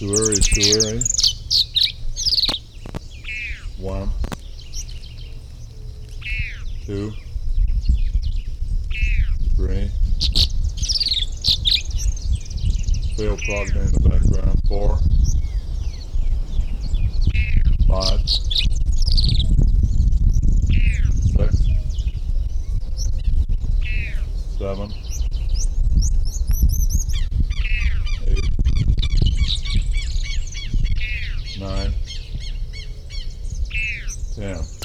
Too early, too early. 1, 2, 3. Still plugged in the background. 4, 5.